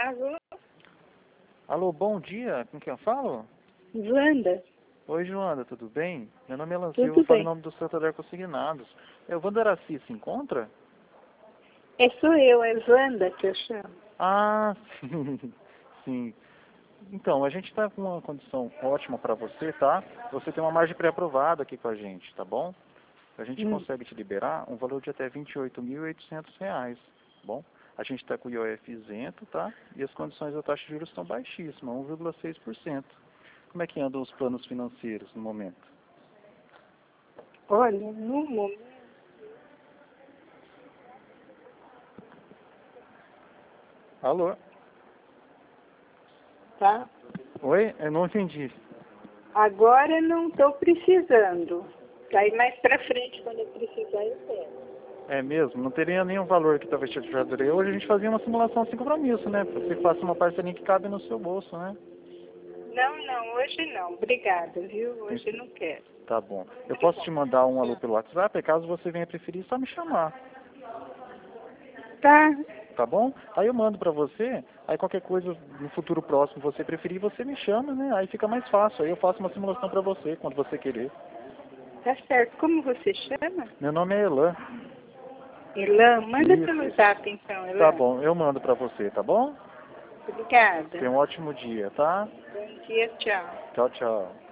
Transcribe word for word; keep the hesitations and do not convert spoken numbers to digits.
Alô? Alô, bom dia. Com quem eu falo? Wanda? Oi, Joana, tudo bem? Meu nome é Alan Tudo Silva, eu falo em bem. nome do Santander Consignados. É, o Vanderaci se encontra? É, sou eu, é Wanda que eu chamo. Ah, sim. Sim. Então, a gente está com uma condição ótima para você, tá? Você tem uma margem pré-aprovada aqui com a gente, tá bom? A gente Hum. consegue te liberar um valor de até vinte e oito mil e oitocentos reais, tá bom? A gente está com o I O F isento, tá? E as condições da taxa de juros estão baixíssimas, um vírgula seis por cento. Como é que andam os planos financeiros no momento? Olha, no momento... Alô? Tá? Oi? Eu não entendi. Agora não estou precisando. Daí mais pra frente, quando eu precisar, eu pego. É mesmo? Não teria nenhum valor que talvez te ajudaria. Hoje a gente fazia uma simulação sem compromisso, né? Pra você faça uma parceria que cabe no seu bolso, né? Não, não, hoje não. Obrigada, viu? Tem- Hoje eu não quero. Tá bom. Eu posso te mandar um alô pelo WhatsApp, e caso você venha preferir, é só me chamar. Tá? Tá bom? Aí eu mando pra você, aí qualquer coisa no futuro próximo você preferir, você me chama, né? Aí fica mais fácil. Aí eu faço uma simulação pra você, quando você querer. Tá certo. Como você chama? Meu nome é Elan. Elan? Manda Isso. pelo zap, então, Tá Elan. bom, eu mando pra você, tá bom? Obrigada. Tenha um ótimo dia, tá? Bom dia, tchau. Tchau, tchau.